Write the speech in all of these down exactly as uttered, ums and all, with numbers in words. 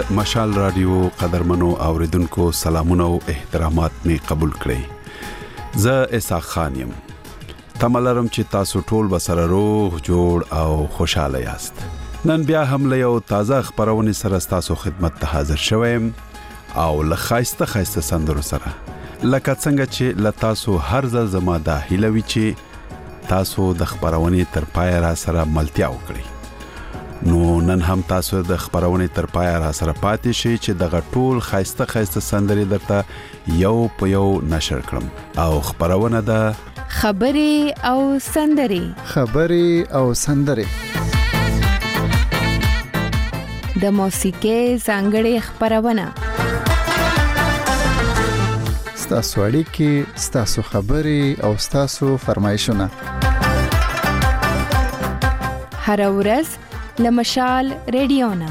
د مشال رادیو قدرمنو اوریدونکو سلامونه او احترامات می قبول کړئ. زه اسحاق خان یم. تملرم چې تاسو ټول بسره روغ جوړ او خوشاله یاست. نن بیا هم له یو تازه خبرونه سره تاسو خدمت ته حاضر شوم او له خاصه خاصه سندرو سره. لکه څنګه چې ل تاسو هر ځل زما د هیلوي چې تاسو د خبرونه تر پای را سره ملتیا وکړئ. نو نن هم تاسو د خبرونه تر پای را سره پاتې شئ چې د غټول خاصه خاصه سندري درته یو په یو نشر کړم او خبرونه ده خبري او سندري خبري او سندري د موسیقي څنګهړي خبرونه ستاسو اړیکې ستاسو خبري او ستاسو فرمایشونه هر ورځ لمشال رادیونا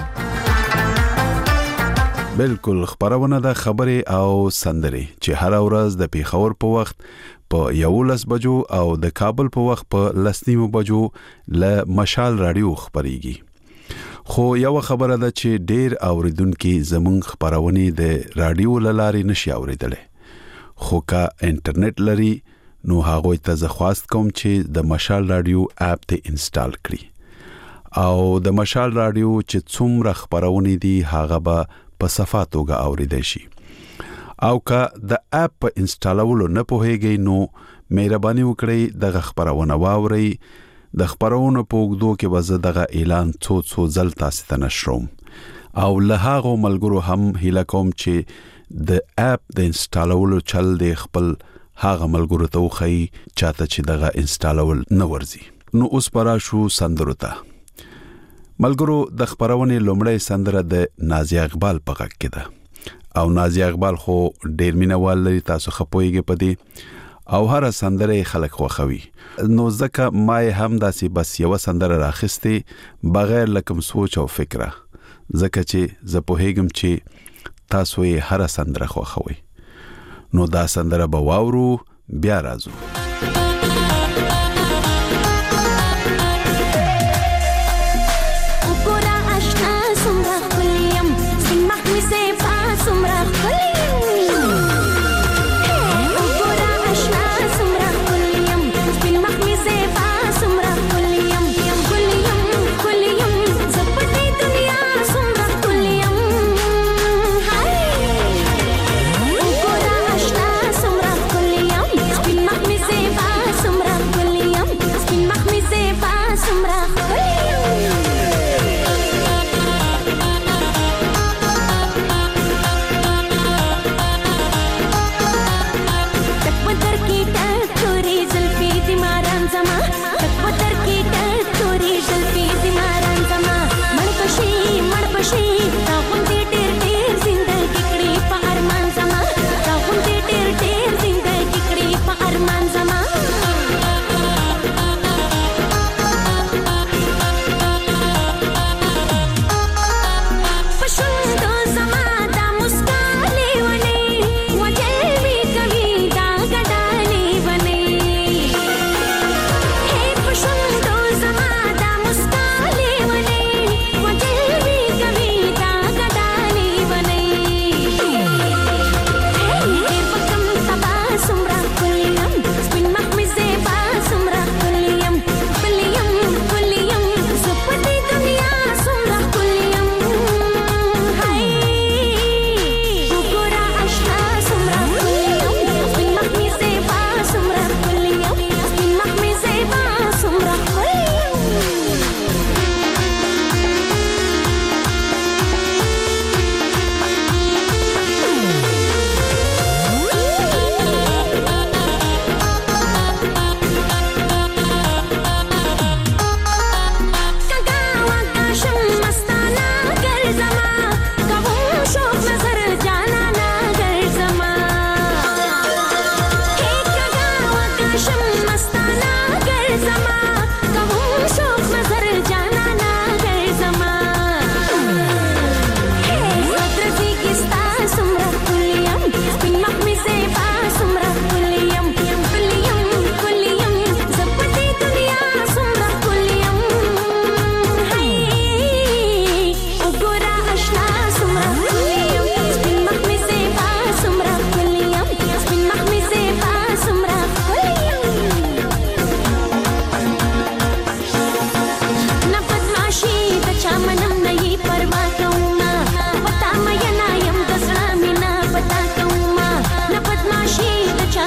بالکل خبرونه د خبري او سندري چې هر ورځ د پیښور په وخت په یولس بجو او د کابل په وخت په لسنیمو بجو ل مشال رادیو خبريږي. خو یو خبره ده چې ډیر اوریدونکو زمونږ خبرونه د رادیو لاري نشي اوریدل. خو کا انټرنیټ لري نو هغه ته زه خواست کوم چې د مشال رادیو اپ ته انسټال کړئ او د مشال رادیو چې څومره خبرونه دي هغه به په صفه توګه اوریدل شي. او کا د اپ په انسټالولو نه پوهیږئ نو مهرباني وکړئ د خبرونه واورئ. د خبرونو په وګدو کې وزه دغه اعلان څو څو ځل تاسو ته نشروم او له هغه ملګرو هم هیله کوم چې د اپ د انسټالولو چل د خپل هغه ملګرو ته وخی چاته چې دغه انسټالول نه ورزي. نو اوس پرا شو سندرو ته. ملګرو د خبرونه لومړی سندره د نازیه اقبال په غږ کې ده او نازیه اقبال خو ډیر مینوال لري تاسو خپويږئ پدې او هر سندره خلک خوخوي. نو ځکه ما هم داسې بس یو سندره راخسته بغیر لکم سوچ او فکره ځکه چې زه په هیګم چې تاسو یې هر سندره خوخوي. نو دا سندره به واورو بیا راځو.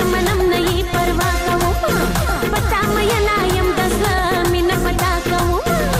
منم نه یې پروا کوم پتا مې نه یم د زړه مینه پتا کوم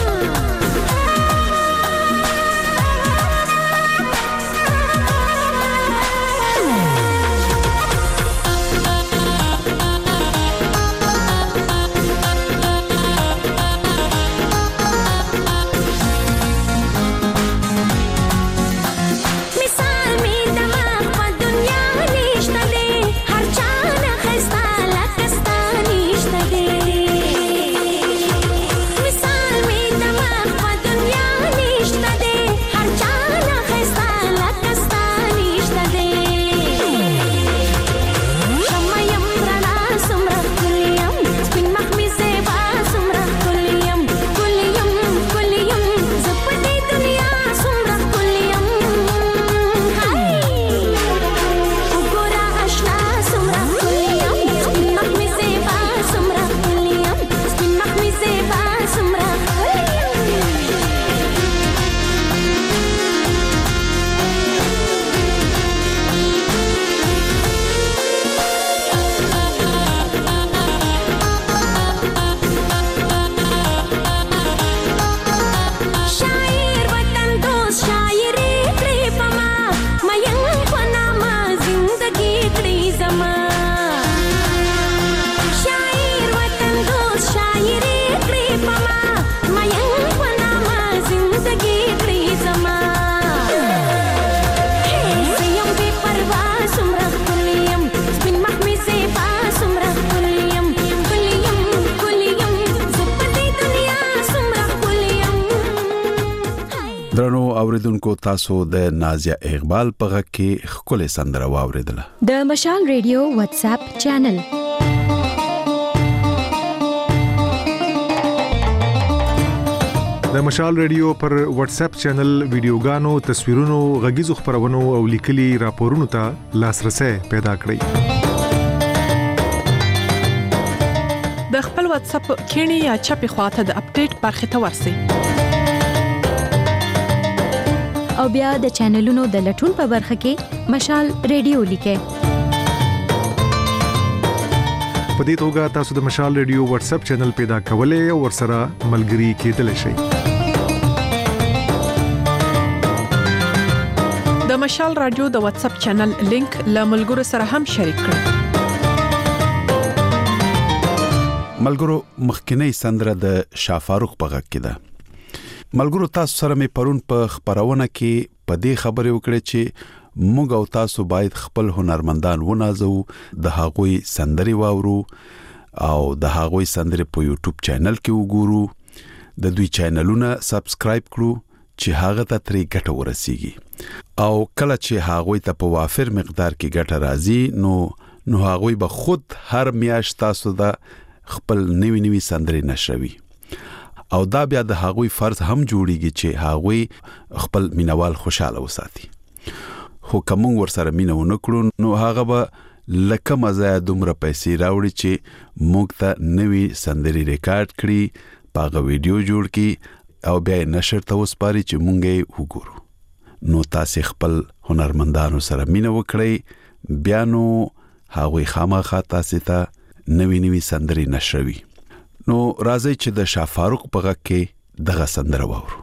درنو اوریدونکو تاسو د نازیه اقبال په غږ کې خپل سندره واوریدله د مشال ریډیو واتس اپ چینل د مشال ریډیو پر واتس اپ چینل ویډیوګانو تصویرونو غږیزو خبرونو او لیکلي راپورونو ته لاسرسي پیدا کړئ د خپل واتس اپ کینی یا چپی خواته د اپډیټ برخه ته ورسئ او بیا د چینلونو د لټون په برخه کې مشال ریډیو لیکئ په دې توګه تاسو د مشال ریډیو واتس اپ چینل پیدا کولای او ورسره ملګري کېدلی شئ د مشال رادیو د واتس اپ چینل لینک له ملګرو سره هم شریک کړئ ملګرو مخکینی سندره د شافاروق په غږ کې ده ملګرو تاسو سره مې پرون په خبرونه کې په دې خبرې وکړې چې موږ او تاسو باید خپل هنرمندان ونازو د هغوی سندري واورو او د هغوی سندري په یوټیوب چینل کې وګورو د دوی چینلونه سبسکرایب کړو چې هغه ته ترې ګټه ورسیږي او کله چې هغوی ته په وافر مقدار کې ګټه راځي نو نو هغوی به خود هر میاشت تاسو د خپل نوی نوی سندري نشروي او دا بیا د هغوی فرض هم جوړیږي چې هغوی خپل مینوال خوشاله وساتي خو کوم ورسره مینه ونکړو نو هغه به لکه مزه دومره پیسې راوړي چې موږ ته نوی سندري ریکارډ کړي پاغه ویډیو جوړ کړي او بیا نشر ته وسپاري چې موږ یې وګورو نو تاسو خپل هنرمندانو سره مینه وکړئ بیا نو هغوی خامخا تاسو ته نوی نوی سندري نشروي نو راځي چې د شافاروق په غږ کې دغه سندره واورو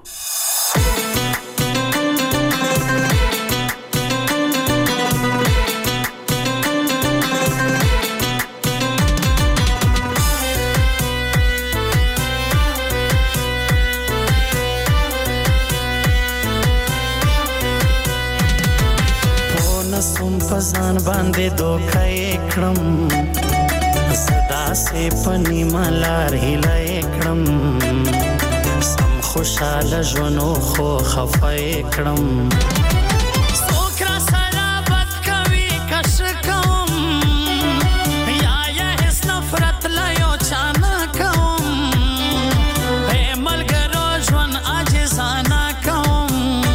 نسوم پزان باندې دوکای کړم صدا سے پنی ملار هلای کړم سم خوشاله ژوندو خو خفای کړم سوکرا سره بد کوي کش کوم یا یا هیڅ نفرت لا یو چانا کوم به ملګرو ژوند عاجزانه کوم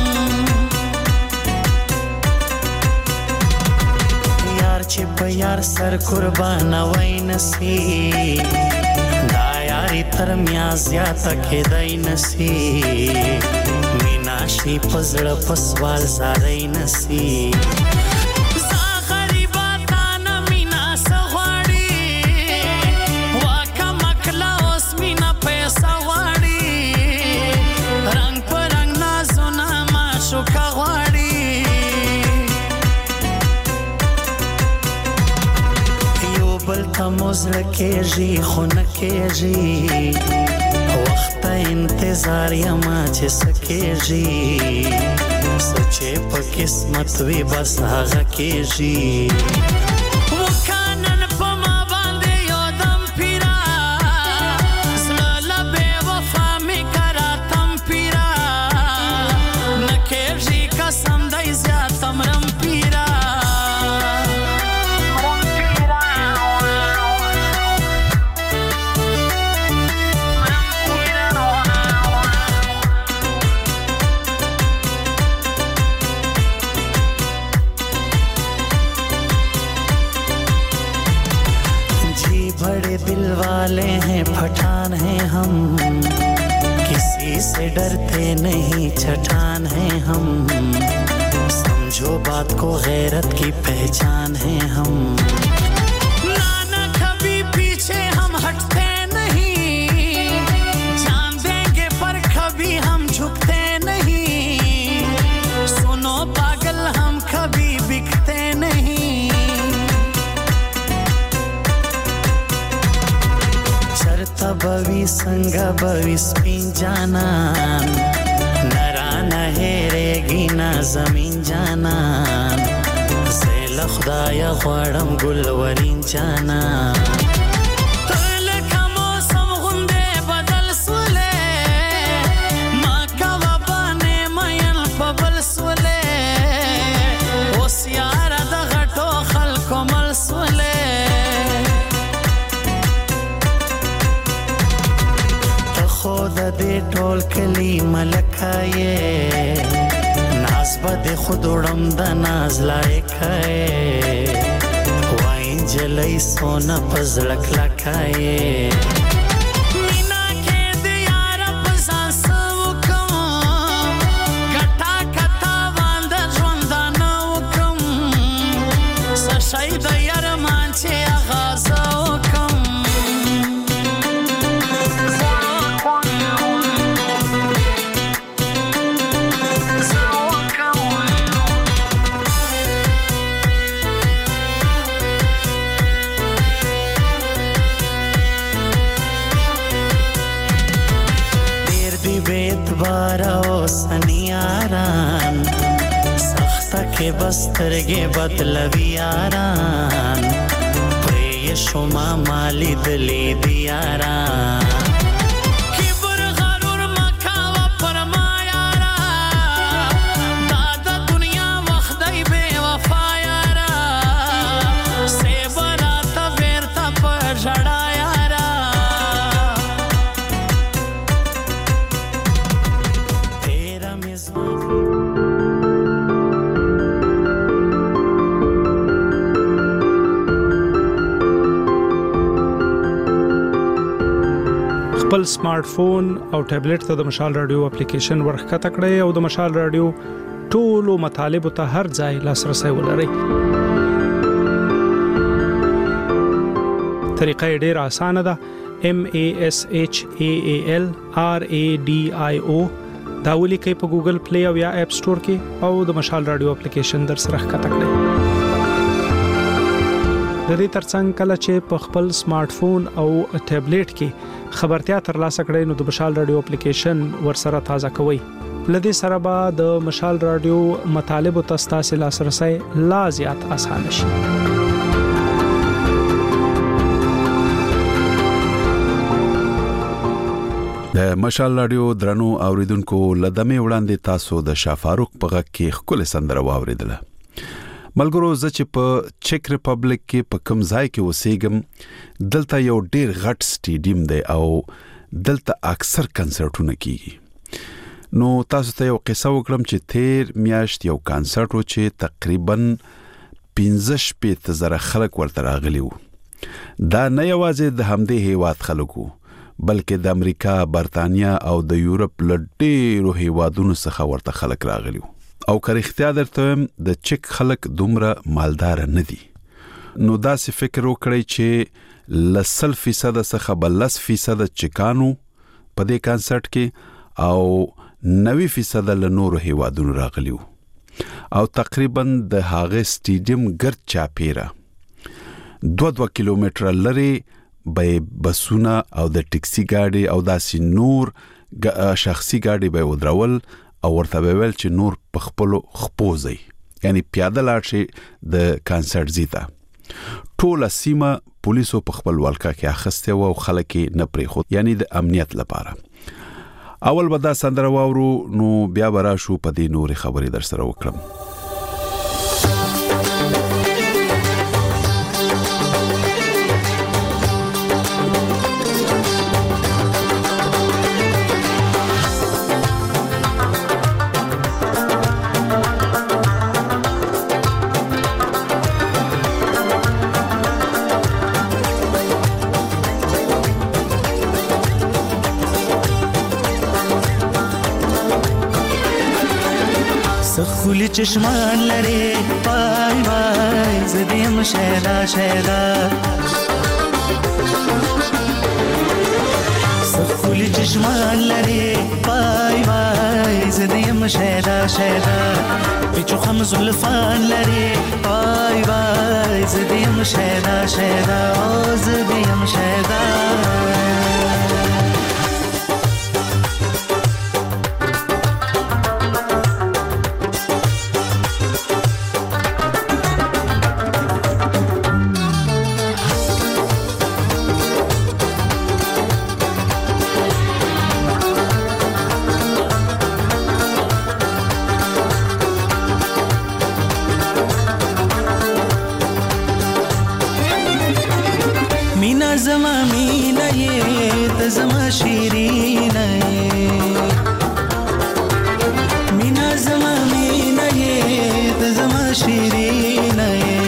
یار چې په یار سر قربان وای نسی دا یاری تر میا زیاته کېدای نسی مینا شي پزړه پسوال زارای نسی زا غریبا تا نه مینا سغوا بل ته مزړه کېږي خو نه کېږي وخت انتظار یما چې سکېږي سچې په قسمت وي بس هغه کېږي وکانن په ما باندې یو دم پیرا زړه له بې وفا مې کرا تم پیرا نه کېږي قسم دی زیات مرم پیرا बड़े दिल वाले हैं पठान हैं हम किसी से डरते नहीं चट्टान हैं हम समझो बात को गैरत की पहचान हैं हम नाना कभी पीछे हम हटते नहीं जान देंगे पर कभी हम झुकते नहीं सुनो पागल हम कभी बिकते नहीं बवी संग बवी स्पिन जाना नरा नहेरेगी ना जमीन जाना زیل خدای غواړم ګلورین جانا تل کومسم غونډه بدل سولې ما کوا باندې مېن په بل سولې اوس یار د غټو خلکو مل سولې خود دې ټول کلی ملکایې ناز بده خود وړم د ناز لایکایې وای جلای سونا پزړک لکایې مینا کې دې یار په ساسو کوم کټا کټا باند ژوند نه وکم سشای د یار مان چې آغاز وکم بارا او سنیاران سخته کې بسترګې بدلوي یاران پرې شما مالی دلی دی یاران کبر غرور مکاوه پر ما یارا دا د دنیا وخت دی بې وفا یارا سیبرا ته بیرته په ژړا خپل سمارټ فون او ټابلیټ ته د مشال رادیو اپلیکیشن ورخته کړئ او د مشال رادیو ټولو مطالب ته هر ځای لاسرسي ولرئ. طریقه ډېره اسانه ده. M A S H A A L R A D I O دا ولیکئ په ګوګل پلی او یا اپ سٹور کې او د مشال رادیو اپلیکیشن در سره ښکته کړئ. د دې ترڅنګ کله چې په خپل سمارټ فون او ټابلیټ کې خبرتیا ترلاسه کړئ نو د مشال رادیو اپلیکیشن ورسره تازه کوئ. لدې سره به د مشال رادیو مطالب او تاسو لاسرسي لا زیات اسانه شي. د مشال رادیو درنو اوریدونکو لدمه وړاندې تاسو د شافاروق په غږ کې خپل سندره واوریدله. ملګرو زه چې په چک ریپبلیک کې په کوم ځای کې اوسېږم دلته یو ډیر غټ سټیډیم دی او دلته اکثر کنسرټونه کیږي. نو تاسو ته یو قصه وکړم چې تیر میاشت یو کنسرټ و چې تقریبا پنځه شپږ زره خلک ورته راغلي وو. دا نه یوازې د همدې هیواد خلکو بلکې د امریکا، برتانیا او د یورپ له ډېرو هیوادونو څخه ورته خلک راغلي وو. او که رښتیا درته د چک خلک دومره مالدار نه دي نو داسې فکر وکړئ چې لسل فیصد څخه بلس فیصد چکانو په دې کنسرت کې او نوي فیصد له نورو هیوادونو راغلي وو او تقریبا د هغه سټیډیم ګرد چاپیره دوه دوه کیلومتر لري به بسونه او د ټیکسي ګاډي او داسې نور شخصي ګاډي به ودرول او ورته ویل چې نور په خپل خپوزي یعنی پیاده لاړ شي د کانسرت زیته. ټول سیمه پولیسو په خپل ولکه کې اخسته او خلک نه پرې خو یعنی د امنیت لپاره. اول به دا سندره واورو نو بیا برا شو په دې نور خبرې در سره وکړم. خولي چشمان لري وای وای زدیم شهدا شهدا خولي چشمان لري وای وای زدیم شهدا شهدا بچو خم زلفان لري وای وای زدیم شهدا شهدا زدیم شهدا زما مینه یې ته زما شیرینه مینا زما مینه یې ته زما شیرینه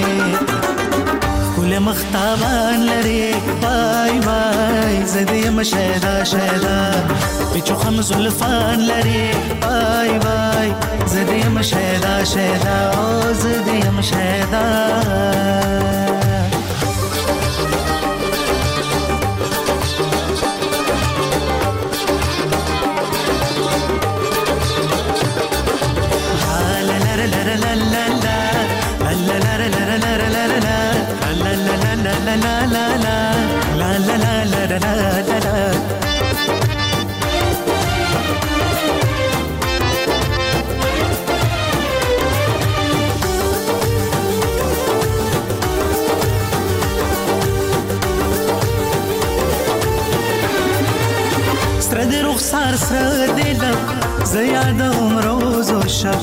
کله مختابان لري وای وای زدی مشهدا شهدا بچو خم زلفان لري وای وای زدی مشهدا شهدا او زدی مشهدا رخسار سره دلم زیادم روز و شب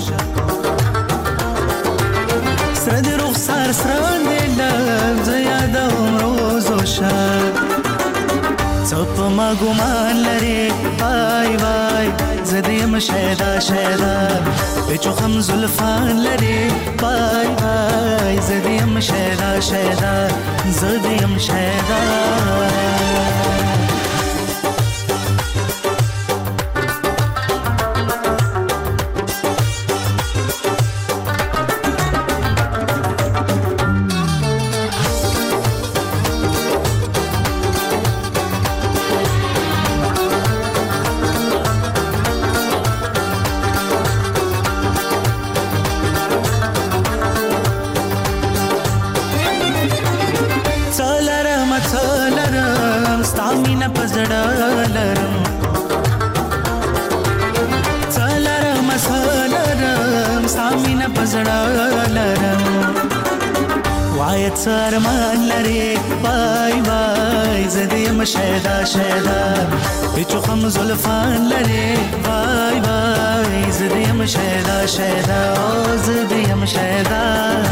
سره د رخسار سره دلم زیادم روز و شب څوپ ما ګمان لري وای وای زدیم شهدا شهدا بچو خم زلفان لري وای وای زدیم شهدا شهدا زدیم شهدا سرمان لري وای وای زدیم شهدا شهدا بچو خم زلفان لري وای وای زدیم شهدا شهدا او زدیم شهدا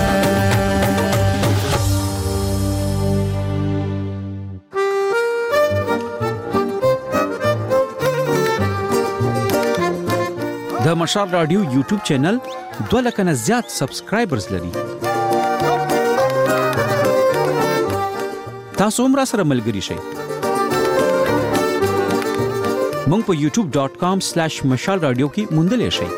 د مشال رادیو یوټیوب چینل دوه لک نه زیات سبسکرایبرز لري. تاسو هم را سره ملګری شئ. مونږ په یوټیوب ډاٹ کام سلیش مشال رادیو کې موندلې شئ.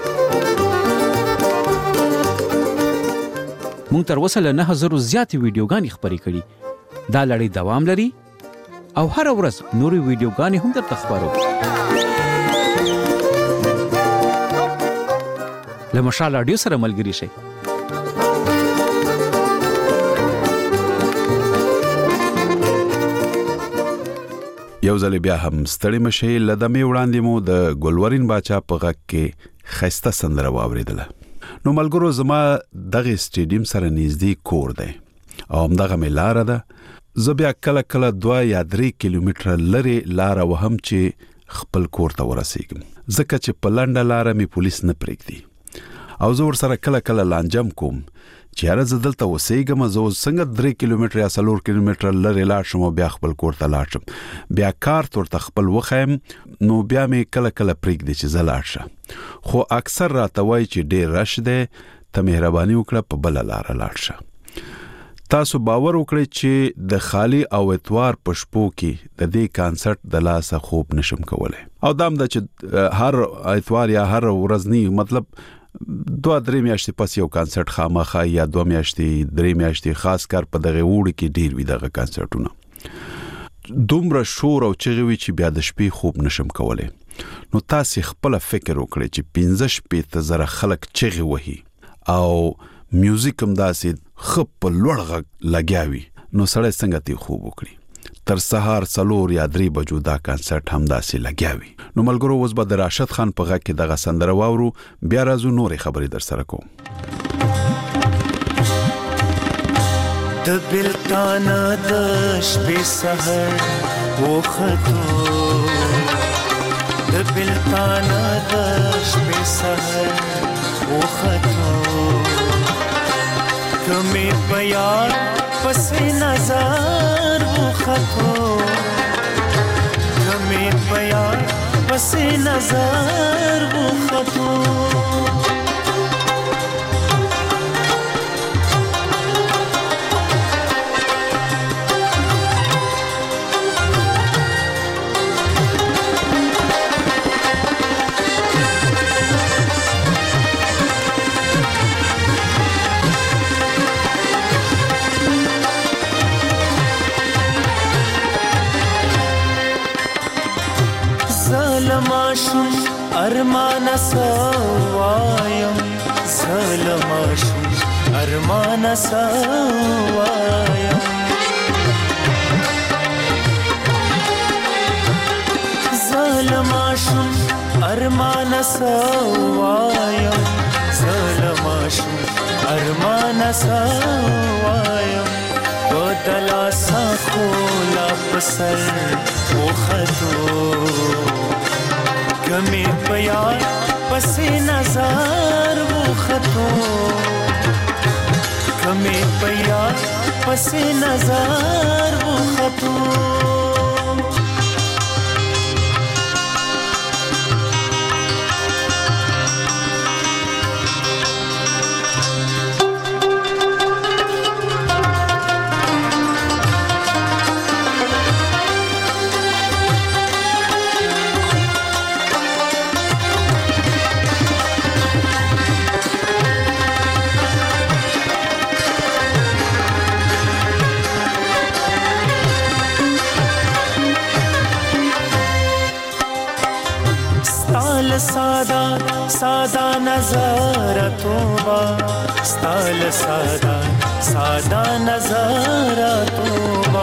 مونږ تر اوسه له نه هزار زیاتې ویډیوګانې خپرې کړي. دا لړۍ دوام لري او هر ورځ نورې ویډیوګانې هم درته خپرو. له مشال رادیو سره ملګری شئ. یو ځل بیا هم ستړي مشي لدمې وړاندې مو د ګلورین باچا په غږ کې خسته سندره واوریدله. نو ملګرو زما دغه سټیډیم سره نږدې کور دی او همدغه مې لاره ده. زه بیا کله کله دوه یا درې کیلومتره لرې لاره وهم چې خپل کور ته ورسېږم، ځکه چې په لنډه لاره مې پولیس نه پرېږدي او زه ورسره کله کله لانجم کوم چې یاره زه دلته اوسېږم، زه اوس څنګه درې کیلومتره یا څلور کیلومتره لرې لاړ شم او بیا خپل کور ته لاړ شم، بیا کارت ورته خپل وښیم، نو بیا مې کله کله پرېږدي چې زه لاړ شم. خو اکثر راته وایي چې ډېر رش دی، ته مهرباني وکړه په بله لاره لاړ شه. تاسو باور وکړئ چې د خالی او اتوار په شپو کې د دې کانسرت د لاسه خوب نشم کولای. او دام د چې هر اتوار یا هر ورځنی مطلب دوه درې میاشتې پس یو کانسرت خامخا یا دوه میاشتې درې میاشتې خاص کار په دغه وړ کې ډیر وي دغه کانسرتونه، دومره شور او چغې وي چې بیا د شپې خوب نشم کولای. نو تاسو خپل فکر وکړئ چې پنځه شپېته زره خلک چغې وهي او میوزیک هم داسې خپ په لوړ غږ لګیا وي، نو سړی څنګه تی خوب وکړي؟ تر سهار څلور یا درې بجو دا کانسرت هم داسې لګیا وي. نو ملګرو اوس به د راشد خان په غږ کې دغه سندره واورو، بیا راځو نورې خبرې در سره کوم. د بلتانه د شپې سحر وختو، د بلتانه د شپې سحر وختو، کمی بیار پس نظر وختو، کمی بیار پس نظر وختو. ظلماشم ارمان سوایم، ظلماشم ارمان سوایم، ظلماشم ارمان سوایم، ظلماشم ارمان سوایم، بدلا سخولا پسر وختو، کمی پیار پس نظر وختو، کمی پیار پس نظر وختو. سادا سادا نظارتوبا، ستال سادا سادا نظارتوبا،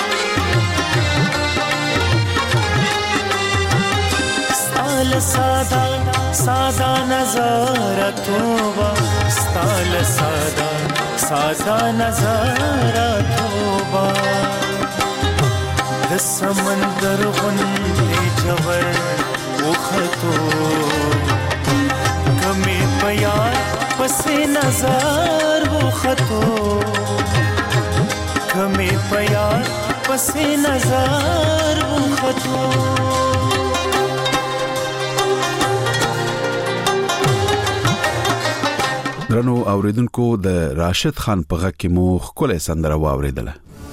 ستال سادا سادا نظارتوبا، ستال سادا سادا نظارتوبا، د سمندر غوندې جوړ وختو، کمی پیار پس نظر وختو، کمی پیار پس نظر وختو. درنو اوریدونکو د راشد خان په غږ کې مو ښکلې سندره واوریدله.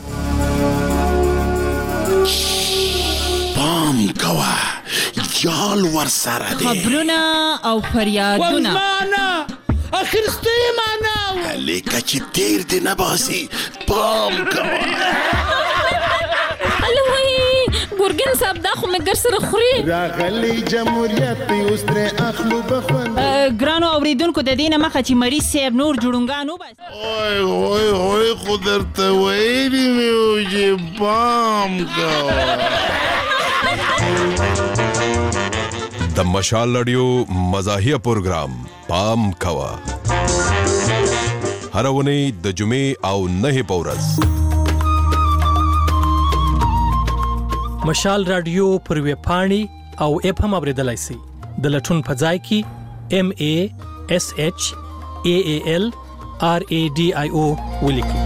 پام کوه جال ور سره دی، خبرونه او فریادونه ورمانه اخرسته معنا لیکه چې تیر دی نه باسي. پام کوه الوی ګورګن صاحب دا خو مګر سره خوري راغلی جمهوریت اوس تر اخلو بخوند. ګرانو اوریدونکو د دینه مخه چې مریض صاحب نور جوړونګانو بس اوه اوه اوه خو درته ویلي مې و چې پام کوه. د مشال رادیو مزاحیه پروګرام پام کوا هر ونی د جمعې او نه پورز مشال رادیو پر وی پاڼي او اپ هم اوریدلای شي د لټون په ځای کې ام ا اس اچ ا ا ال ار ا ډي آی او ولیکي.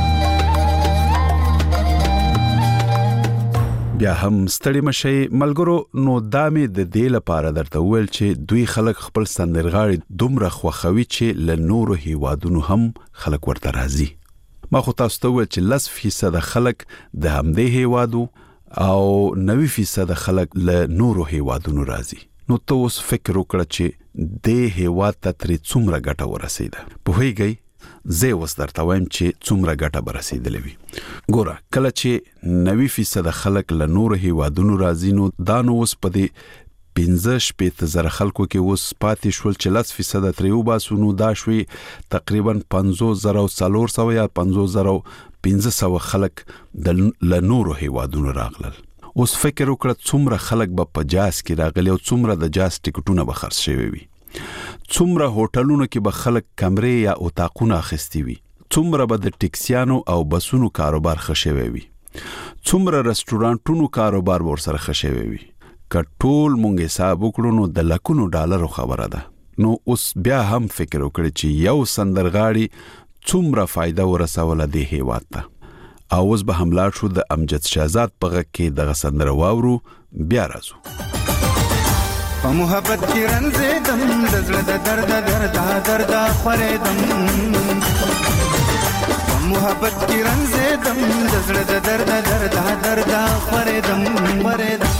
بیا هم ستړي مشي ملګرو نو دامه د دې لپاره درته ویل چې دوی خلک خپل سندرغاړي دومره خوخوي چې ل نورو هیوادونو هم خلک ورته راځي. ما خو تاسو ته ویل چې لس فیصد خلک د همدې هیوادو او نوي فیصد خلک ل نورو هیوادونو راځي. نو ته اوس فکر وکړه چې د هیواد ته تر څومره ګټه ورسېده. په هیګي زه اوس درته وایم چې څومره ګټه برسېدلې وي. ګوره کله چې نوي فیصد خلک له نورو هیوادونو راځي نو دا نو اوس په دې پنځه شپېته زره خلکو کې اوس پاتې شول چې لس فیصد ترې وباسو نو دا شوي تقریبا پنځوس زره او څلور سوه یا پنځوس زره او پنځه سوه خلک د له نورو هیوادونو راغلل. اوس فکر وکړه څومره خلک به په جاز کې راغلي او څومره د جاز ټیکټونه به خرڅ شوي وي. څومره هوټلونو کې به خلک کمرې یا اتاقونه اخیستي وي. څومره به د ټیکسیانو او بسونو کاروبار ښه شوی وي. څومره رستورانټونو کاروبار ورسره ښه شوی وي. که ټول مونږ حساب وکړو نو د لکونو ډالرو خبره ده. نو اوس بیا هم فکر وکړي چې یو سندرغاړي څومره فایده ورسوله دې هیواد ته. او اوس به هم لاړ شو د امجد شهزاد په غږ کې دغه سندره واورو. بیا راځو. په محبت کې رنځېدم د زړه د درد درد درد خورېدم په محبت کې رنځېدم د زړه د درد درد درد خورېدم خورېدم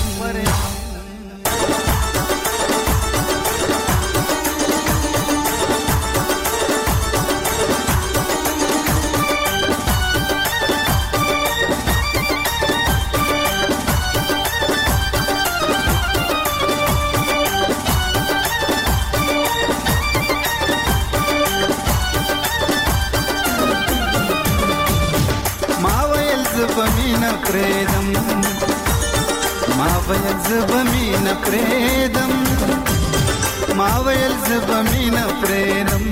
پریدم ما ویل زبمین پریدم ما ویل زبمین پریدم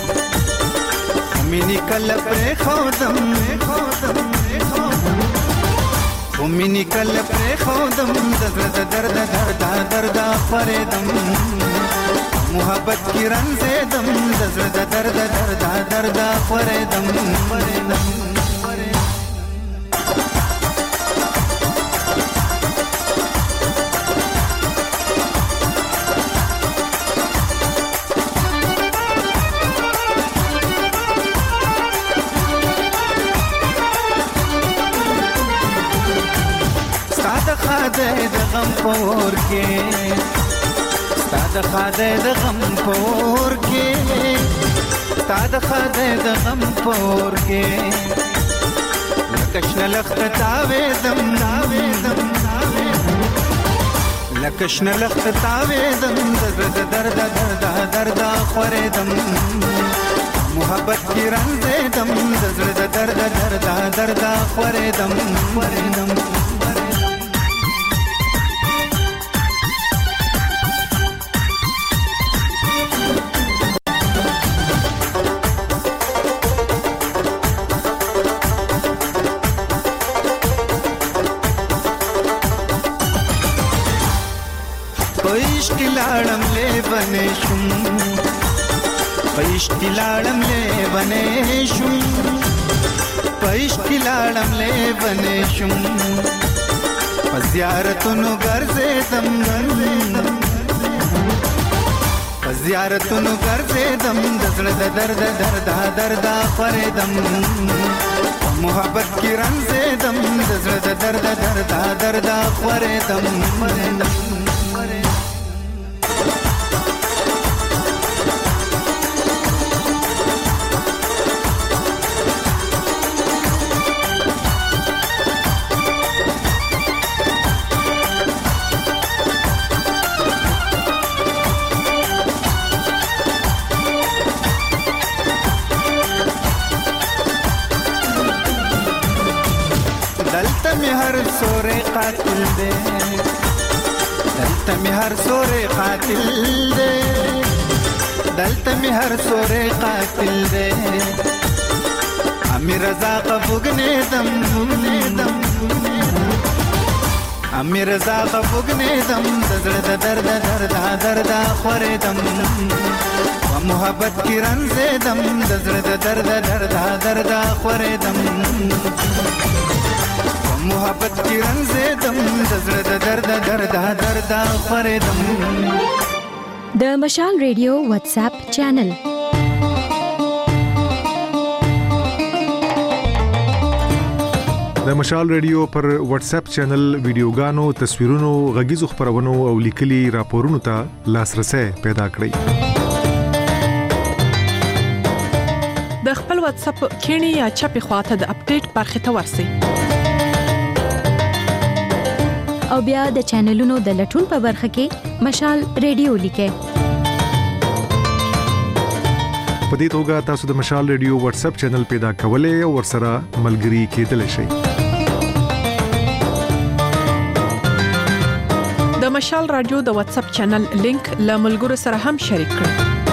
مینی کل پری خودم مینی کل پری خودم درد درد درد درد خریدم محبت کی رنځېدم درد درد درد درد خریدم خریدم خاده د غم پور کې ستاد خاده د غم پور کې ستاد خاده د غم پور کې لکشن لخت تاویدم تاویدم لکشن لخت تاویدم درد درد درد درد خورېدم محبت کی رنځېدم درد درد درد درد خورېدم خورېدم پېشکلاړم له بنې شم پېشکلاړم له بنې شم پېشکلاړم له بنې شم زیارتونو ګرځېدم زیارتونو ګرځېدم د زړه د درد درد درد خورېدم محبت کې رنځېدم د زړه د درد درد درد خورېدم خورېدم دلته می هر سورې قاتل دی دلته می هر سورې قاتل دی دلته می هر سورې قاتل دی امیر رضا قبوګنې دم دم امیر رضا قبوګنې دم د زړه د درد درد درد خورې دم و محبت کی رنځې دم د زړه د درد درد درد خورې دم محبت کی رنځې دم د زړه د درد درد درد خورې دم د مشال ریډیو واتس اپ چینل د مشال ریډیو پر واتس اپ چینل ویډیوګانو تصویرونو غږیزو خبرونو او لیکلي راپورونو ته لاسرسي پیدا کړئ د خپل واتس اپ کینی یا چپی خواته د اپډیټ برخه ته ورسی او بیا د چینلونو د لټون په برخه کې مشال ریډیو لیکه په دې توګه تاسو د مشال ریډیو واتس اپ چینل پیدا کولای او ورسره ملګري کېدلی شئ د مشال رادیو د واتس اپ چینل لینک له ملګرو سره هم شریک کړئ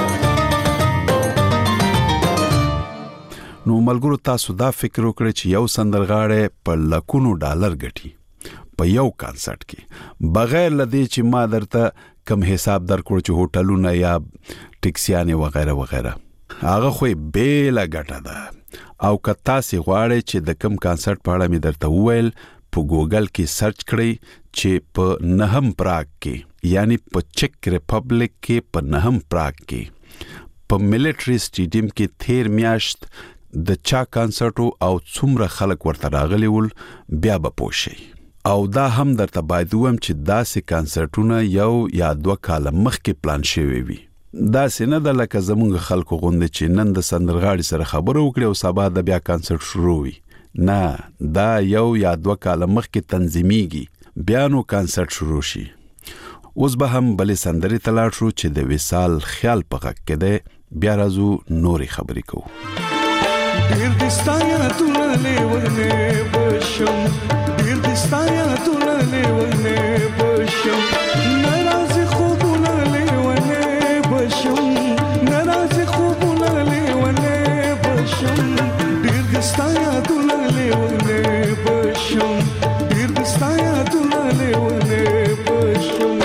نو ملګرو تاسو دا فکر وکړئ چې یو سندرغاړی په لکونو ډالر ګټي په یو کانسرت کې بغیر لدی چې ما درته کم حساب درکړو چې هوټلونه یا ټیکسیانې وغیرہ وغیرہ هغه خو بیل غټه ده او کتا سي غواړي چې د کم کانسرت په اړه مې درته وویل په ګوګل کې سرچ کړئ چې په نهم پراګ کې یعنی په چک ریپبلیک کې په نهم پراګ کې په ملټری سټیډیم کې تیر میاشت د چا کانسرټو او څومره خلک ورته راغلي ول بیا به پوښي او دا هم درته باید وم چې داسې کانسرټونه یو یا دوه کاله مخکې پلان شوی وي دا سینه د لکه زمونږ خلکو غوندې چې نن د سندرغاړي سره خبرو وکړي او سبا د بیا کانسرټ شروع وي نه دا یو یا دوه کاله مخکې تنظیمیږي بیا نو کانسرټ شروع شي اوس به هم بلې سندرې ته لاړ شو چې د وصال خیال په غږ کې دی بیا راځو نورې خبرې کوو ډېر دې ستایاتونه لیونی بشم ډېر دې ستایاتونه لیونی بشم ناراضي خوبونه لیونی بشم ناراضي خوبونه لیونی بشم ډېر دې ستایاتونه لیونی بشم ډېر دې ستایاتونه لیونی بشم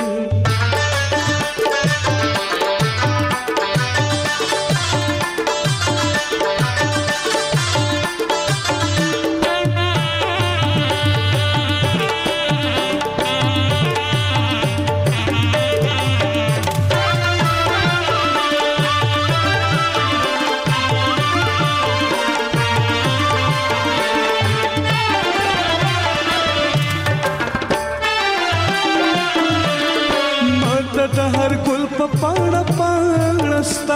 पाड़ा पाड़स्ता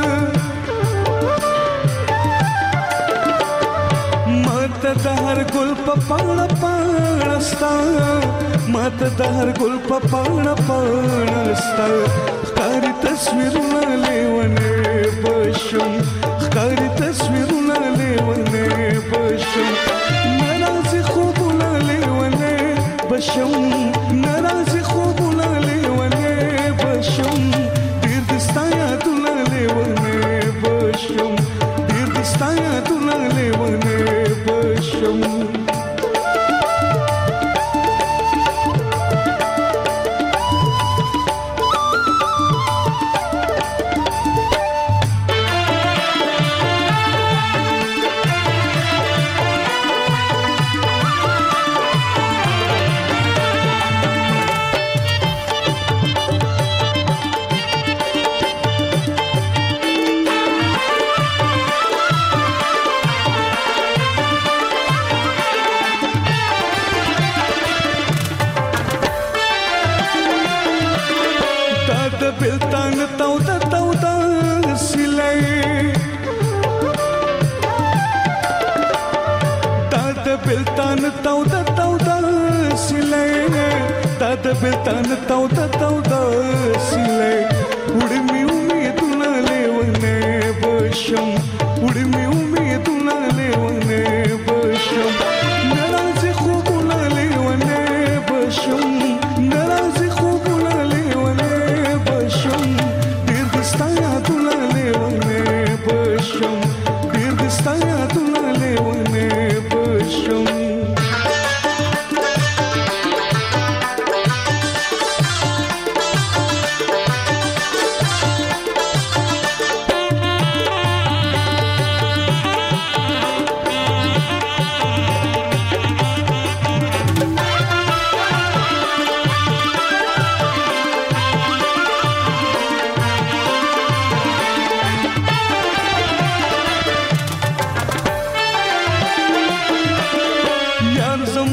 मत दहर गुल पाड़ा पाड़स्ता मत दहर गुल पाड़ा पाड़स्ता कारी तस्वीर न लेवने बशम कारी तस्वीर न लेवने बशम नाराज़ी खूब न लेवने बशम नाराज़ी खूब न लेवने बशम بلتان تودا تودا سیلې تا د بلتان تودا تودا سیلې وړمې امیدونه لیونه بشم وړمې امیدونه لیونه بشم ناراضي خوب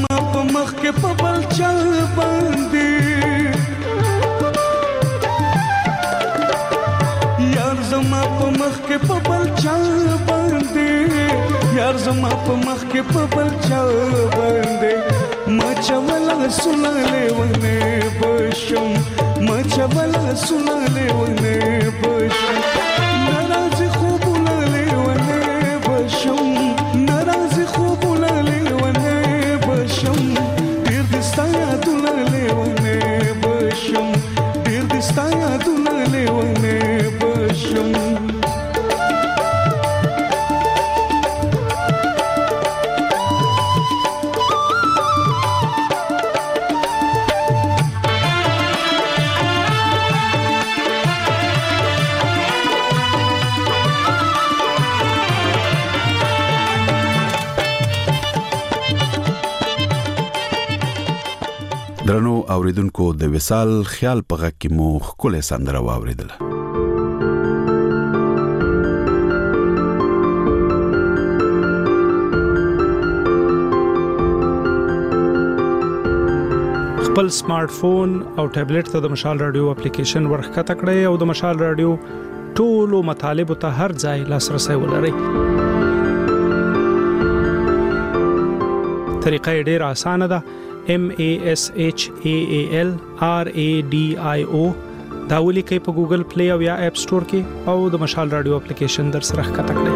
زما په مخ کې په بل چل باندې یار زما په مخ کې په بل چل باندې یار زما په مخ کې په بل چل باندې ما چولا سناله ونه بشم ما چولا سناله ونه بشم ناراض خوبونه ونه بشم ناراض خوبونه ونه بشم ډیر دستایا دونه ونه بشم ډیر دستایا دونه ونه بشم درنو اوریدونکو د وصال خیال په غږ کې مو ښکلې سندره واوریدله. خپل سمارټ فون او ټابلیټ ته د مشال رادیو اپلیکیشن ورخکته کړئ او د مشال رادیو ټولو مطالبه ته هر ځای لاسرسي ولرئ. طریقه ډیره اسانه ده. M A S H A A L R A D I O دا ولیکئ په ګوګل پلی او یا اپ سٹور کې او د مشال رادیو اپلیکیشن در سره ښکته کړئ.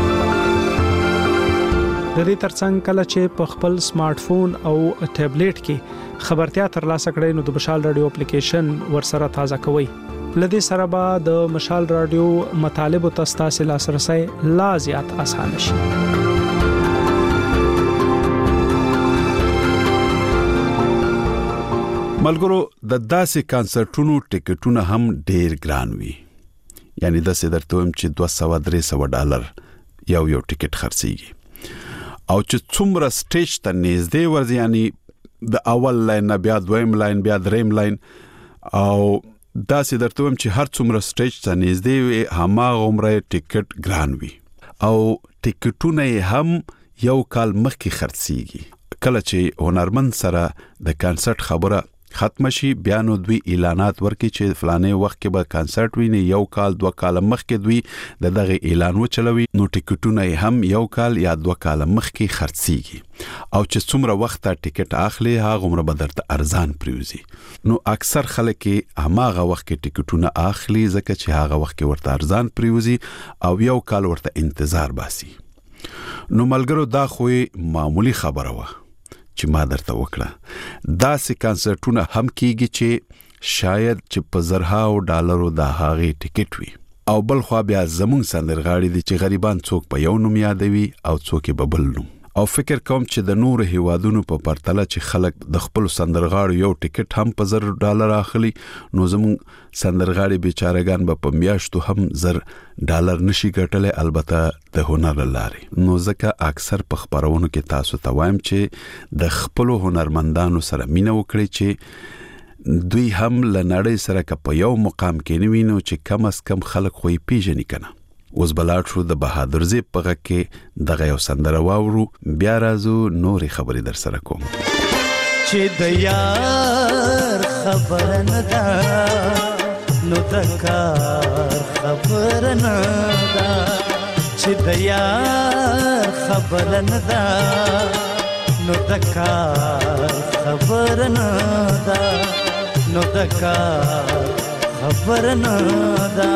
د دې ترڅنګ کله چې په خپل سمارټ فون او ټابلیټ کې خبرتیا ترلاسه کړئ نو د مشال رادیو اپلیکیشن ورسره تازه کوئ. لدې سره به د مشال رادیو مطالب او تاسو لاسرسي لا زیات اسانه شي. ملګرو د داسې کانسرټونو ټیکټونه هم ډیر ګران وي. یعنی د سې درته هم چې دوه سوه درې سوه ډالر یو یو ټیکټ خرڅيږي او چې څومره سټیج ته نږدې ورځي یعنی د اول لاین بیا دویم لاین بیا دریم لاین او دا سې درته هم چې هر څومره سټیج ته نږدې وي هماغه عمره ټیکټ ګران وي او ټیکټونه هم یو کال مخکې خرڅيږي. کله چې هنرمند سره د کانسرټ خبره ختم شي بیا نو دوی اعلانات ورکړي چې فلانه وخت کې به کانسرټ وي نه یو کال دوه کال مخکې دوی دغه اعلان وچلوي نو ټیکټونه هم یو کال یا دوه کال مخکې خرڅيږي او چې څومره وخت ټیکټ اخلي هغه عمر به درته ارزان پریوزي. نو اکثر خلک هماغه وخت کې ټیکټونه اخلي ځکه چې هغه وخت کې ورته ارزان پریوزي او یو کال ورته انتظار باسي. نو ملګرو دا خو معمولی خبره وه چې ما درته وکړه. دا سې کانسرټونه هم کیږي چې شاید چې په زرهاو ډالرو د هغې ټیکټ وي او بل خو بیا زمونږ سندرغاړي دي چې غریبان څوک په یو نوم یادوي او څوک په بل نوم او فکر کوم چې د نور هیوادونو په پرتله چې خلک د خپل سندرغاړو یو ټیکټ هم په زر ډالر اخلي نو زمونږ سندرغاړي بیچارهګان به په میاشتو هم زر ډالر نشي ګټلې البته د هنر لاري. نو ځکه اکثر په خبرونو کې تاسو ته وایم چې د خپل هنرمندانو سره مینه وکړئ چې دوی هم لنړۍ سره په یو مقام کې نوینو چې کم از کم خلک خو یې پیژني کنه. اوس بلاړ شو د بهادر زی په غږ کې دغه یو سندره واورو بیا راځو نورې خبرې در سره کوم. چې د یار خبر نه ده نو د کار خبر نه ده چې د یار خبر نه ده نو د کار خبر نه ده نو د کار خبر نه ده.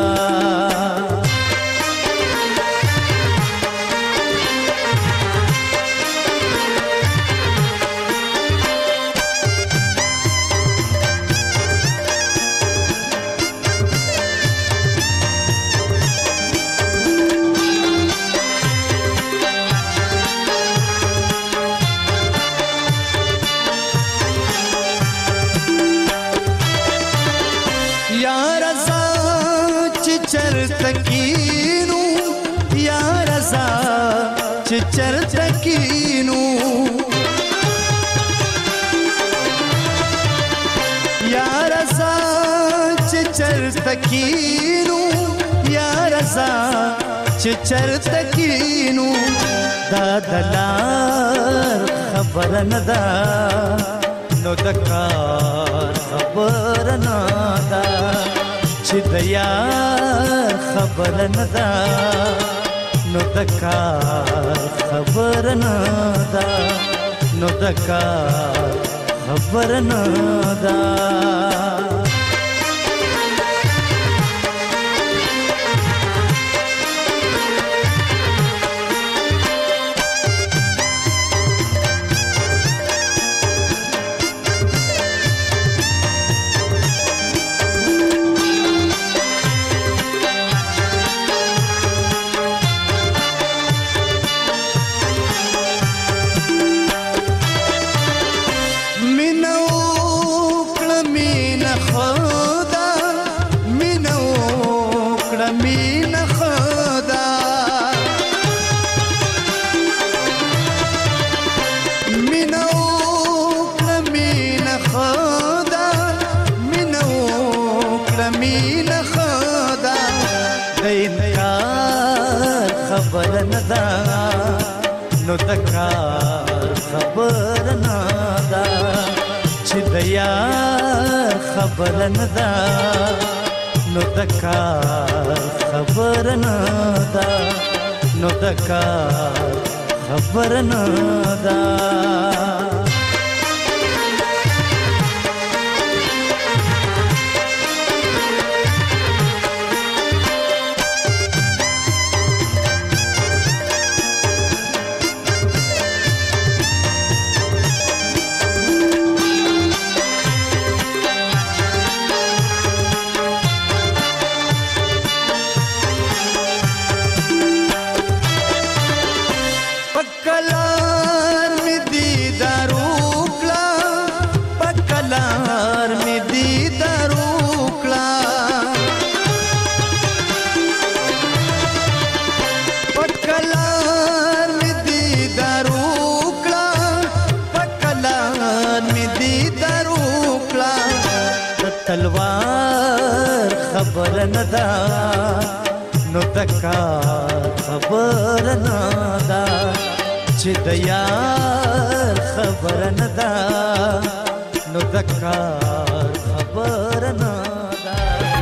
چرته کینو یا رضا چې چرته کینو یا رضا چې چرته کینو دا دلار خبر نه ده نو د کار خبر نه ده چې د یار خبر نه ده نو د کار خبر نه ده نو د کار خبر نه ده نو د کار خبر نه ده چې د یار خبر نه ده نو د کار خبر نه ده نو د کار خبر نه ده تلوار خبر نه ده نو د کار خبر نه ده چې د یار خبر نه ده نو د کار خبر نه ده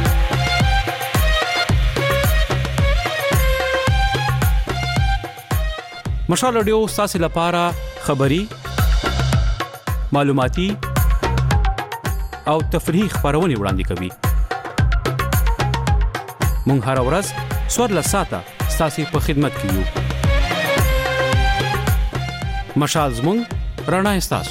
مشال رادیو ستاسو لپاره خبری معلوماتي او تفریحي خبرونه وړاندې کوي. مونږ هر ورځ سوړ لساته ستاسو په خدمت کې یو. مشال زمونږ رڼا ستاسو.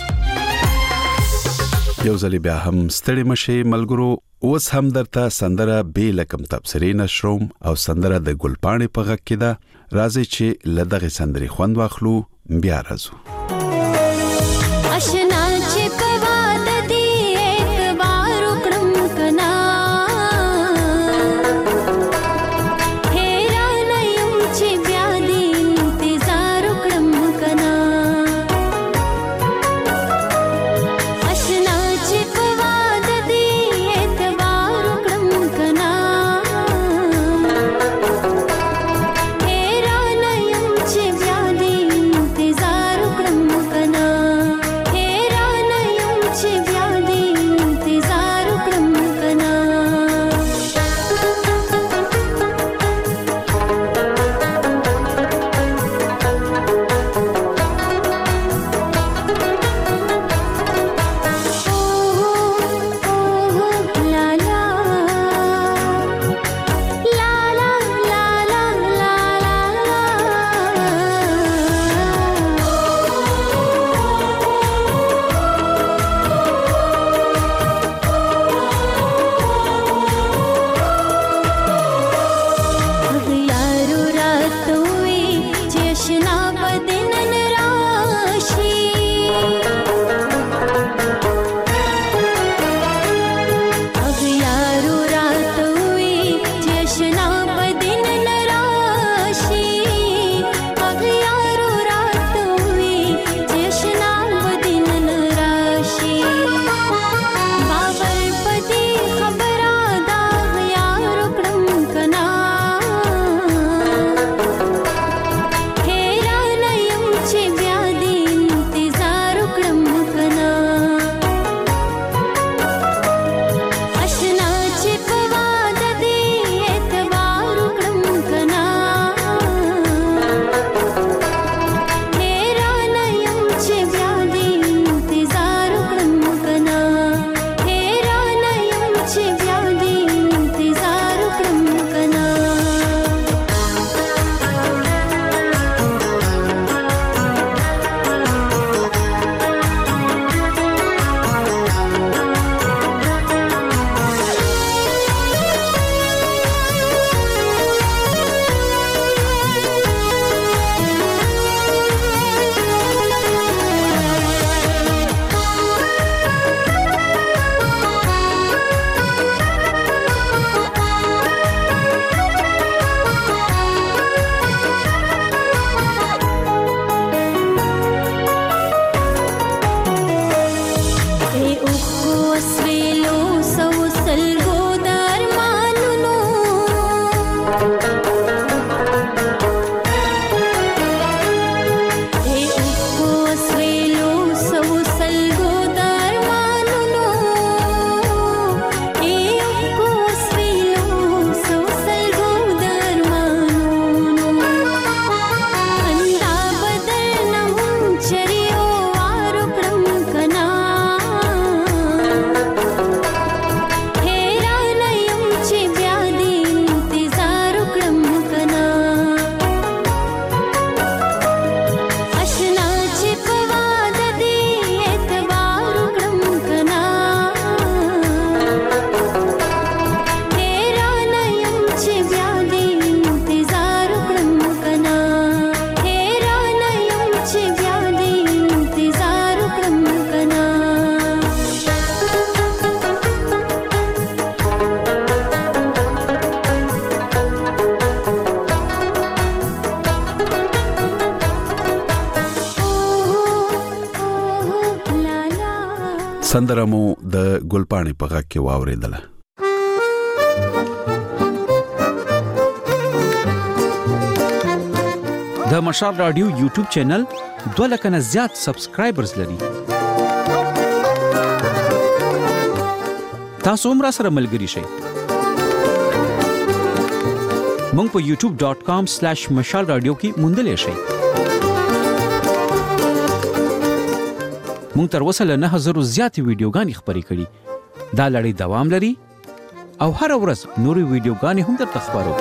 یو ځل بیا هم ستړي مشه ملګرو، اوس هم درته سندره به لکم تبصرې نشروم او سندره د ګلپاڼې په غږ کې ده. راځي چې لدغه سندري خوند واخلو، بیا راځو. آشنا چې په واده دی اعتبار وکړم کنا حیران یم چې بیا دې انتظار وکړم کنا آشنا چې په واده دی اعتبار وکړم کنا حیران یم چې بیا دې انتظار وکړم کنا حیران سندره مو د ګلپاڼې په غږ کې واورېدله. د مشال رادیو یوټیوب چینل دوه لکه نه زیات سبسکرایبرز لري. تاسو هم راسره ملګري شئ. مونږ په یوټیوب ډاٹ کام سلیش مشال رادیو کې موندلې شئ. مونږ تر اوسه له نه هزارو زیاتې ویډیوګانې خپرې کړي. دا لړۍ دوام لري او هر ورځ نورې ویډیوګانې هم درته خپرو.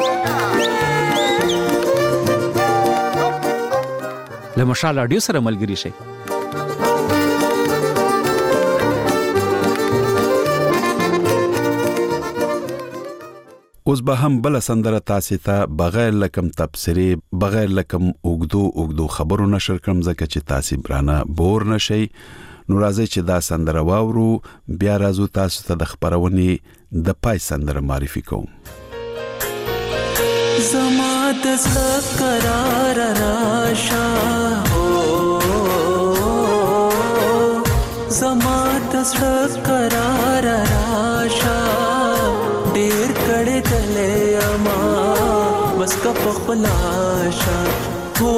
له مشال رادیو سره ملګري شئ. اوس به هم بل سندره تاسو ته بغیر لکم تبصری بغیر لکم اوګدو اوګدو خبرو نشر کړم ځکه چې تاسو برانه بور نشئ. نو راځي چې دا سندره واورو بیا راځو تاسو ته د خبرونې د پای سندره معرفي کوم. زما د قرار راشا او زما د قرار راشا ډیر کړه تلې اما بس کا پخلاشا هو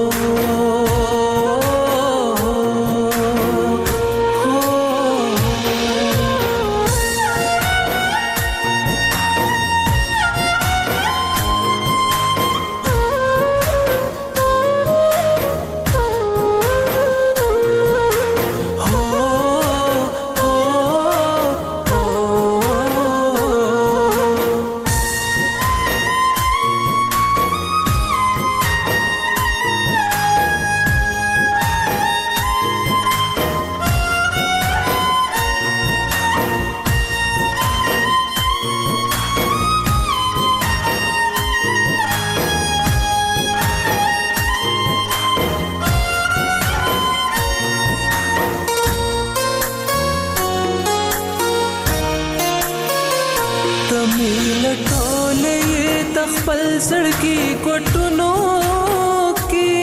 सड़की कोटनो की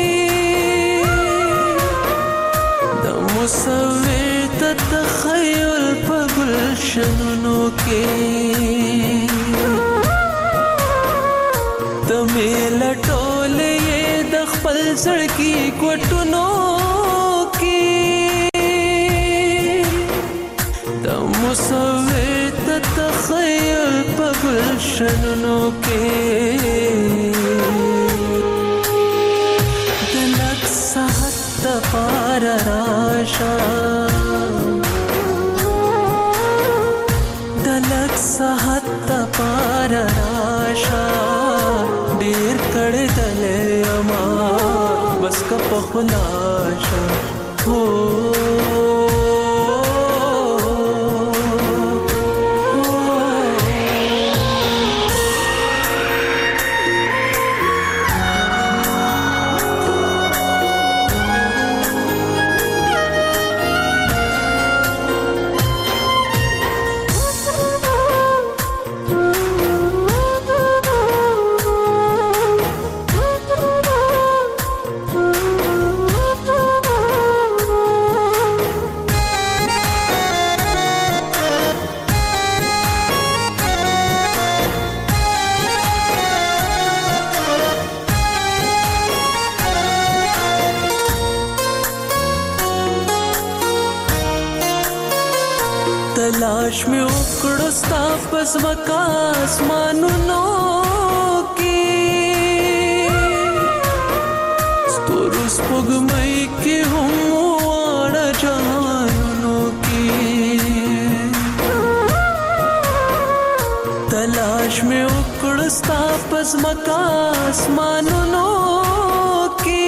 द मुसव्विर ततखयल पगुलशनो के तमेल टोले ये द खपल सड़की कोटनो की द मुसव्विर ततखयल पगुलशनो के पार राशा दलक सहत पार राशा ډیر کړه دلې اما بس کا پخلاشا هو तलाश में उकड़ो स्तापस वकास मानुनो की स्तोरुस पुगमई के हम वाड़ा जानुनो की तलाश में उकड़ो स्तापस वकास मानुनो की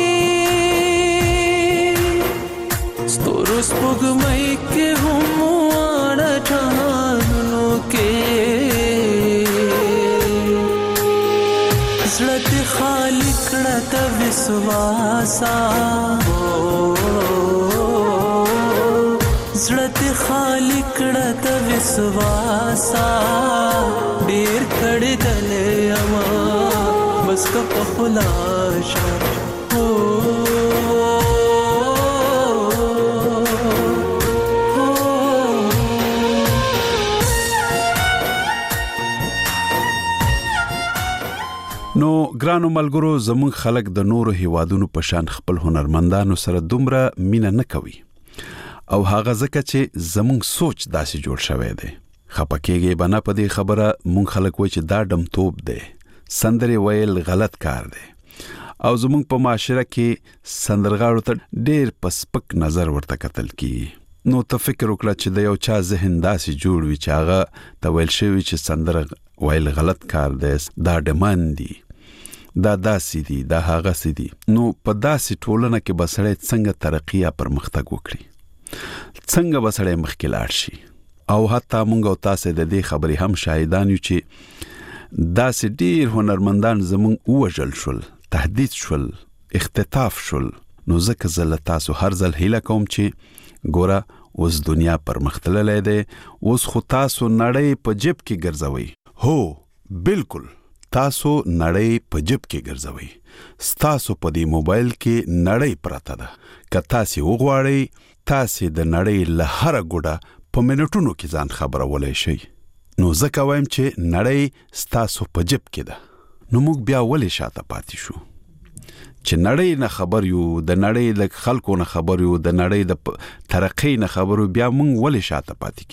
स्तोरुस पुगमई के हम जाननो के زړه خالق کړه ته وسواسا زړه خالق کړه ته وسواسا ډیر کړه دلې اما بس کا پخلاشا او ګرانو ملګرو زموږ خلک د نورو هیوادونو په شان خپل هنرمندانو سره دومره مینه نه کوي او هغه ځکه چې زموږ سوچ داسې جوړ شوی دی. خپکیږي بنا په دې خبره مونږ خلک وایي چې دا ډمتوب دی، سندرې ویل غلط کار دی او زموږ په معاشره کې سندرغاړو ته ډېر په سپک نظر ورته کتل کیږي. نو ته فکر وکړه چې د یو چا ذهن داسې جوړ وي چې هغه ته ویل شوي چې سندره ویل غلط کار دی، دا ډمان دی، دا داسې دي، دا هغه سي دي. نو په داسې ټولنه کې به سړی څنګه ترقي یا پرمختګ وکړي، څنګه به سړی مخکې لاړ شي. او حتی مونږ او تاسې د دې خبرې هم شاهدان یو چې داسې ډېر هنرمندان زمونږ ووژل شول، تهدید شول، اختطاف شول. نو ځکه زه له تاسو هر ځل هیله کوم چې ګوره اوس دنیا پرمختللی دی، اوس خو تاسو نړۍ په جیب کې ګرځوئ. هو بالکل تاسو نړۍ په جیب کې ګرځوئ، ستاسو په دې موبایل کې نړۍ پراته ده. که تاسې وغواړئ تاسې د نړۍ له هره ګوډه په منټونو کې ځان خبرولای شئ. نو ځکه وایم چې نړۍ ستاسو په جیب کې ده. نو موږ بیا ولې شاته پاتې شو چې نړۍ نه خبر یو، د نړۍ د خلکو نه خبر یو، د نړۍ د ترقۍ نه خبر یو، بیا موږ ولې شاته پاتې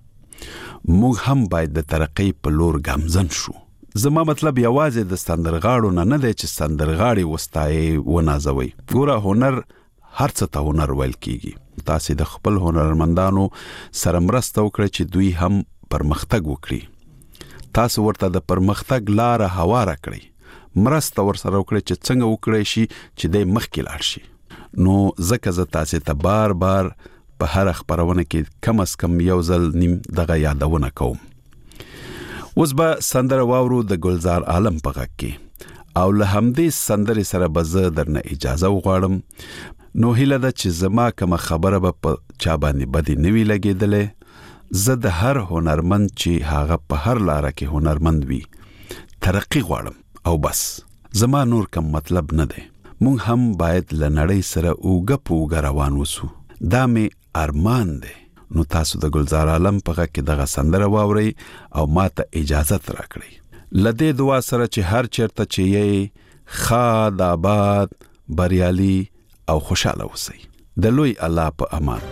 کیږو؟ موږ هم باید د ترقۍ په لور ګامزن شو. زما مطلب یوازې د سندرغاړو نه نه دی چې سندرغاړي وستایي ونازوي. ګوره هنر هر څه ته هنر ویل کیږي. تاسې د خپل هنرمندانو سره مرسته وکړئ چې دوی هم پرمختګ وکړي. تاسو ورته د پرمختګ لاره هواره کړئ، مرسته ورسره وکړئ چې څنګه وکړئ شي چې دی مخکې لاړ شي. نو ځکه زه تاسې ته بار بار په هر خبرونه کې کم از کم یو ځل نیم دغه یادونه کوم. اوس به سندره واورو د ګلزار عالم په غږ کې، او له همدې سندرې سره به زه درنه اجازه وغواړم. نو هیله ده چې زما کومه خبره به په چا باندې بدې نه وي لګېدلې. زه د هر هنرمند چې هغه په هر لاره کې هنرمند وي ترقي غواړم او بس. زما نور کم مطلب نه دی. مونږ هم باید له نړۍ سره اوږه په اوږه روان وسو، دا مې ارمان دی. نو تاسو د ګلزار عالم په غږ کې دغه سندره واورئ او ما ته اجازت راکړئ. له دې دعا سره چې هر چیرته چې یې ښاد، آباد، بریالي او خوشاله اوسئ. د لوی الله په امان.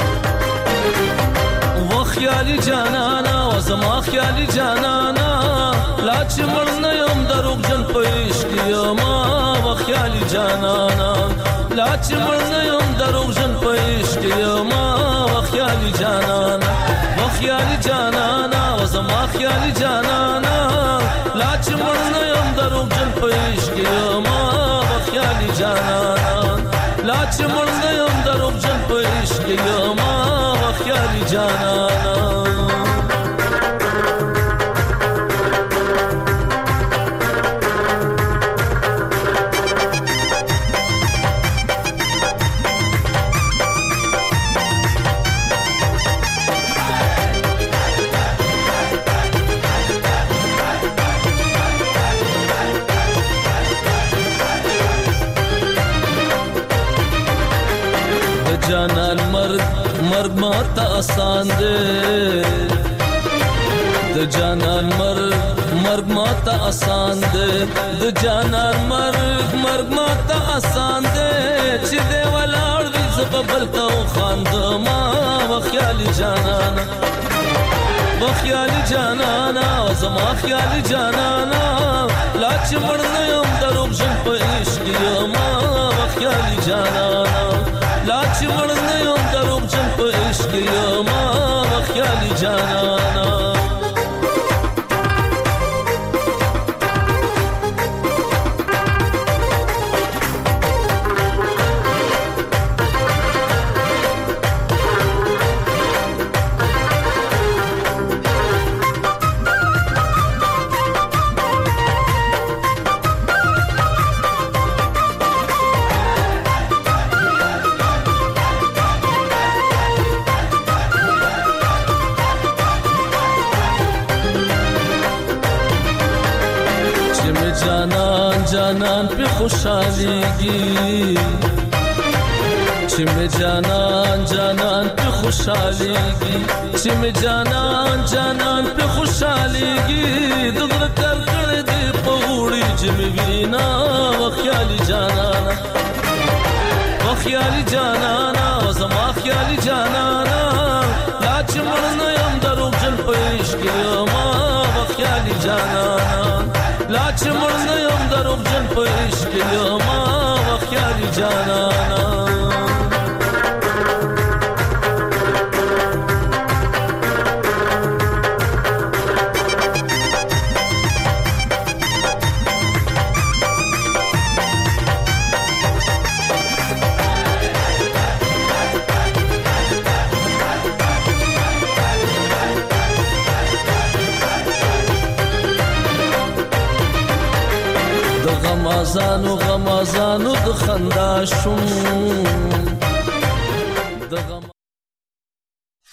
و خیالی جانانا و زما خیالی جانانا، لا چې مړ نه یم دروغ جن په عشق یما. و خیالی جانانا لا چې مړ نه یم دروغ جن په عشق یما. و خیالی جانانا و خیالی جانانا و زما خیالی جانانا، لا چې مړ نه یم دروغ جن په عشق یما. و خیالی جانانا لا چې مړ نه یم دروغ جن په عشق یما. و خیالی جانانا جانان مرد مرد ماتا آسان دے، د جانان مرد مرد ماتا آسان دے، د جانان مرد مرد ماتا آسان دے. چې دی ولاړ وي زه به بل ته وخاندما. و خیالي جانانا و خیالي جانانا و زما خیالي جانانا، لا چې مړ نه یم دروغ ژن په عشق یما. و خیالي جانانا لا چې مړ نه یم دروغ جن په عشق یما. و خیالي جانانا جانان پہ خوشحالی گی، چې مې جانان جانان پہ خوشاليږي چې مې جانان جانان په خوشاليږي د غره کر کړې دې په وړي چې مې وینا وخیالي جانانا وخیالي جانانا زما خیالي جانانا لا چې مړ نه یم درو جن په عشق ما وخیالي جانانا لا چې مړ نه یم درو جن په عشق ما وخیالي جانانا غمازانو غمازانو د خندا شوم د غم